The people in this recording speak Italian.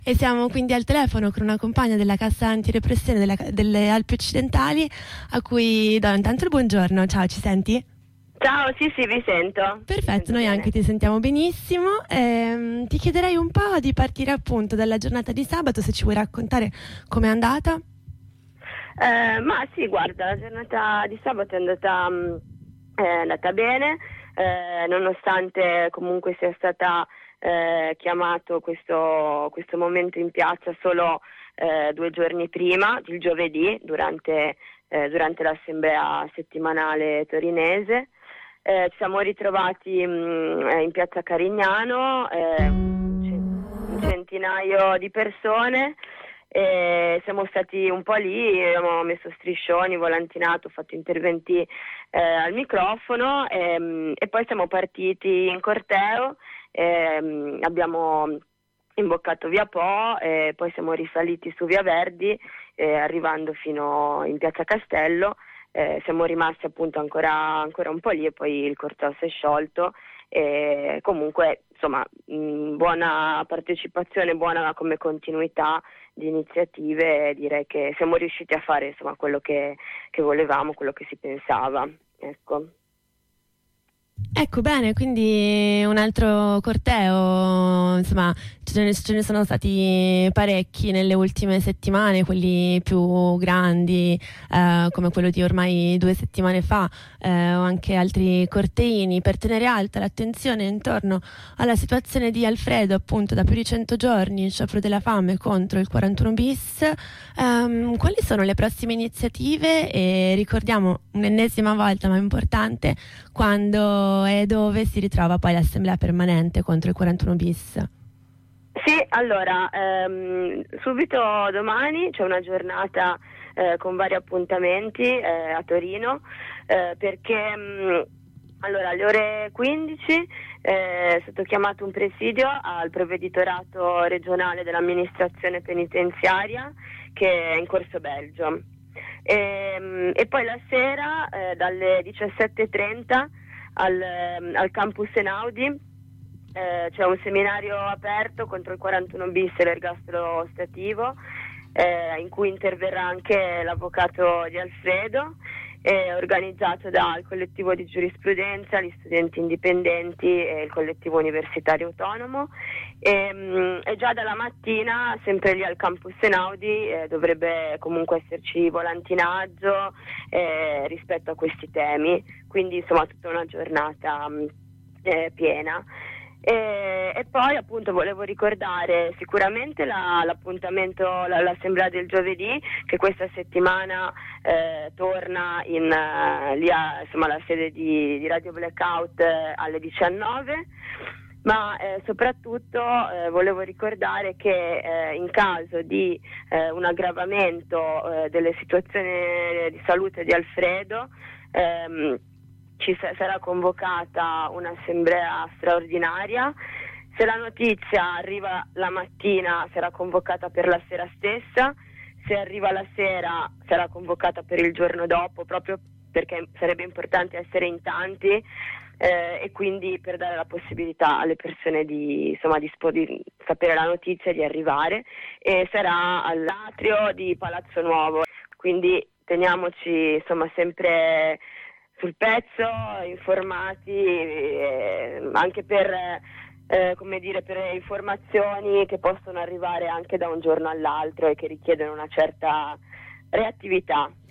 E siamo quindi al telefono con una compagna della Cassa Antirepressione delle Alpi Occidentali, a cui do intanto il buongiorno. Ciao, ci senti? Ciao, sì, sì, vi sento. Vi Perfetto, sento noi bene. anche ti sentiamo benissimo. Ti chiederei un po' di partire appunto dalla giornata di sabato, se ci vuoi raccontare com'è andata. Ma sì, guarda, la giornata di sabato è andata bene, nonostante comunque sia stata chiamato questo momento in piazza solo 2 giorni prima, il giovedì, durante l'assemblea settimanale torinese. Ci siamo ritrovati in piazza Carignano, un centinaio di persone. Siamo stati un po' lì, abbiamo messo striscioni, volantinato, fatto interventi al microfono e poi siamo partiti in corteo, abbiamo imboccato via Po e poi siamo risaliti su via Verdi, arrivando fino in piazza Castello. Siamo rimasti appunto ancora un po' lì e poi il corteo si è sciolto. Comunque insomma buona partecipazione, buona come continuità di iniziative, direi che siamo riusciti a fare insomma quello che volevamo, quello che si pensava, ecco. Ecco, bene, quindi un altro corteo, insomma, ce ne sono stati parecchi nelle ultime settimane, quelli più grandi, come quello di ormai 2 settimane fa, o anche altri corteini, per tenere alta l'attenzione intorno alla situazione di Alfredo, appunto, da più di 100 giorni, il sciopero della fame contro il 41 bis. Quali sono le prossime iniziative? E ricordiamo un'ennesima volta, ma importante, quando e dove si ritrova poi l'assemblea permanente contro il 41 bis? Sì, allora, subito domani c'è una giornata con vari appuntamenti a Torino, perché allora, alle ore 15 è stato chiamato un presidio al provveditorato regionale dell'amministrazione penitenziaria che è in Corso Belgio. E poi la sera dalle 17:30 al campus Einaudi c'è un seminario aperto contro il 41 bis e l'ergastolo ostativo, in cui interverrà anche l'avvocato di Alfredo, organizzato dal collettivo di giurisprudenza, gli studenti indipendenti e il collettivo universitario autonomo. E già dalla mattina, sempre lì al campus Einaudi, dovrebbe comunque esserci volantinaggio rispetto a questi temi, quindi insomma tutta una giornata piena. E poi appunto volevo ricordare sicuramente l'appuntamento, l'assemblea del giovedì, che questa settimana torna lì insomma, alla sede di Radio Blackout alle 19. Ma soprattutto volevo ricordare che in caso di un aggravamento delle situazioni di salute di Alfredo, sarà convocata un'assemblea straordinaria. Se la notizia arriva la mattina sarà convocata per la sera stessa, se arriva la sera sarà convocata per il giorno dopo, proprio perché sarebbe importante essere in tanti e quindi per dare la possibilità alle persone di sapere la notizia e di arrivare. E sarà all'atrio di Palazzo Nuovo, quindi teniamoci insomma sempre sul pezzo, informati, anche per informazioni che possono arrivare anche da un giorno all'altro e che richiedono una certa reattività.